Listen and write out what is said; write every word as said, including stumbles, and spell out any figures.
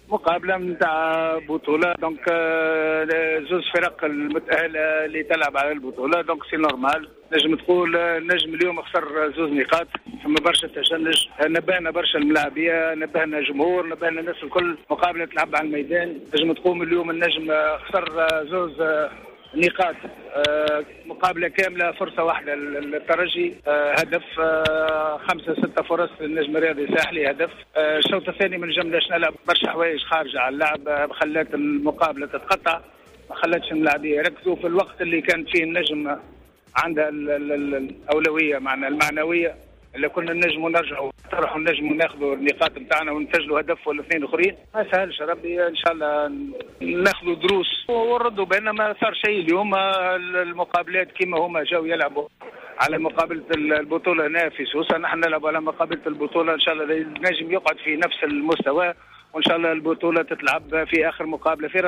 مقابله نتاع بطوله دونك زوج فرق المتاهله اللي تلعب على البطوله دونك سي نورمال. نجم تقول نجم اليوم خسر زوج نقاط، ثم برشا تشنج، نبهنا برشا الملاعبيه، نبهنا جمهور، نبهنا الناس الكل. مقابله تلعب على الميدان، نجم تقوم اليوم النجم خسر زوج نقاط، مقابله كامله فرصه واحده للترجي، هدف خمسه سته فرص للنجم الرياضي الساحلي هدف. الشوط الثاني من جملة نلعب برشا حوايج خارجه على اللعب خلات المقابله تتقطع، ما خلاتش اللاعبين يركزوا في الوقت اللي كان فيه النجم عندها الاولويه معنا المعنويه اللي كنا نجموا نرجعوا نطرحوا النجم وناخذوا النقاط نتاعنا ونسجلوا هدف ولا اثنين اخرين. ما سهلش ربي ان شاء الله ناخذوا دروس ونردوا، بان ما صار شيء اليوم. المقابلات كما هما جاوا يلعبوا على مقابله البطوله هنا في سوسه، نحن نلعب على مقابله البطوله ان شاء الله النجم يقعد في نفس المستوى، وان شاء الله البطوله تتلعب في اخر مقابله في